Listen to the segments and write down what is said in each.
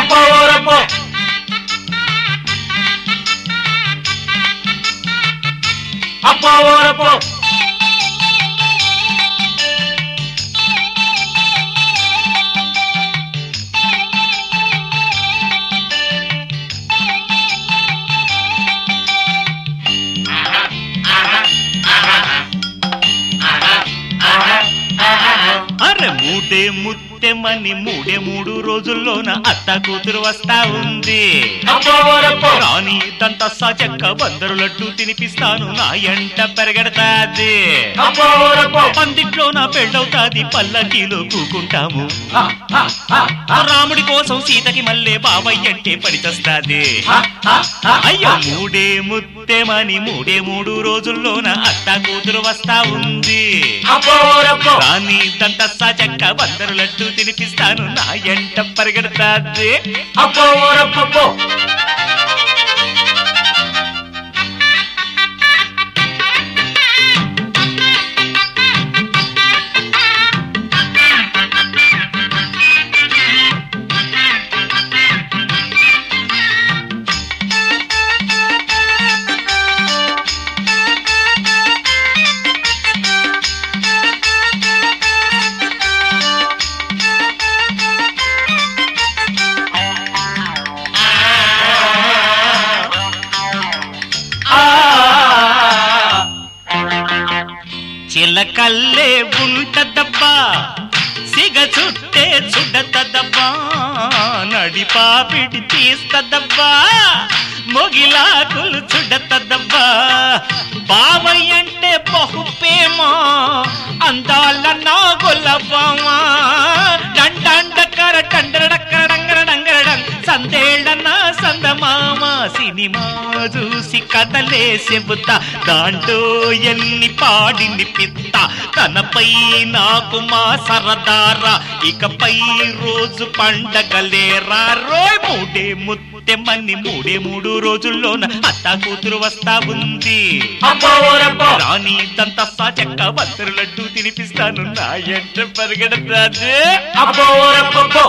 అబ్బో ఓరబ్బో అబ్బో ఓరబ్బో మూడే ముత్తెమని మూడు రోజుల్లోన అత్త కూతురు వస్తా ఉంది. రాణి దంత సజక్క బందరు లడ్డు తినిపిస్తాను నా ఎంట పెరగడతాది. పందిట్లోన పెళ్ళవుతాది పల్లకీలో కూకుంటాము. రాముడి కోసం సీతకి మళ్ళీ బావయ్య అంటే పడిచొస్తాది. అయ్యో మూడే ముత్తెమని మూడు రోజుల్లోన అత్త కూతురు వస్తా ఉంది. రాణి దంత సజక్క బందరు లడ్డు తినిపిస్తాను నా ఎంట పరిగెడతాది. అబ్బో ఓరబ్బో చిలకల్లే ఉంటదబ్బా సిగ చుట్టే చుడతదబ్బా నడిపాపిడి తీస్తదబ్బా మొగిలాకులు చుడతదబ్బా బావయ్యంటే బహుపేమా అందాల నాగులవ్వమా డండండకర డండరడక్కడంగరడంగరడం సందేళ్ళ నా సందమామ సినిమా చూసి కథలే చెబుతా దాంట్లో ఎన్ని పాడిని పిత్త తనపై నాకు మా సరదారా ఇకపై రోజు పండగలేరా రోయ్ మూడే ముత్తెమని మూడు రోజుల్లోన అత్త కూతురు వస్తా ఉంది. రాణి దంత సజక్క బందరు లడ్డు తినిపిస్తాను నా ఎంట పరిగెడతాది. అబ్బో ఓరబ్బో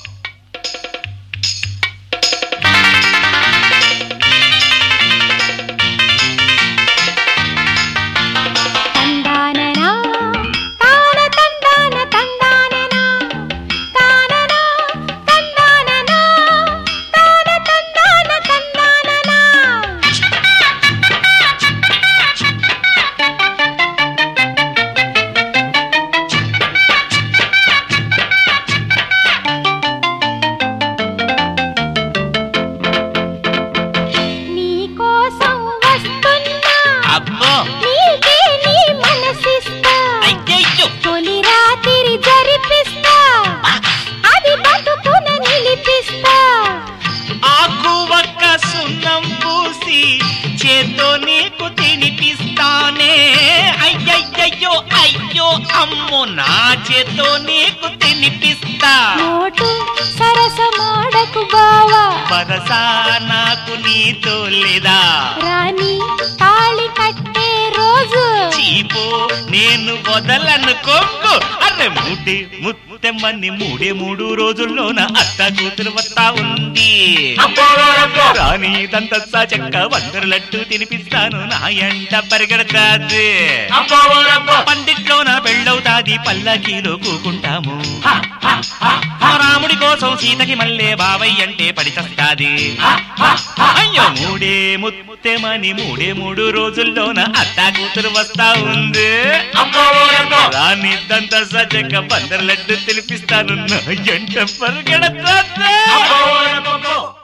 చేతో నీకు తినిపిస్తానే. అయ్యయ్యో అయ్యో అమ్మో నా చేతో నీకు తినిపిస్తా. సరసమాడకు బావా వరసా నాకు నీతో లేదా రాణి తాళి కట్టే రోజు చీపో నేను వదలను కొంగు. అరే మూడే ముత్తెమని మూడు రోజుల్లోన అత్త కూతురు వస్తా ఉంది. రాణి దంత సజక్క బందరు లడ్డు తినిపిస్తాను నా ఎంట పరిగెడతాది. పందిట్లోన పెళ్ళవుతాది పల్లకీలో కూకుంటాము. రాముడి కోసం సీతకి మళ్ళీ బావయ్య అంటే పడిచస్తాది. అయ్యో మూడే ముత్తెమని మూడు రోజుల్లోన అత్త కూతురు వస్తా ఉంది. రాణి దంత సజక్క బందరు లడ్డు తినిపిస్తాను నా ఎంట పరిగెడతాది.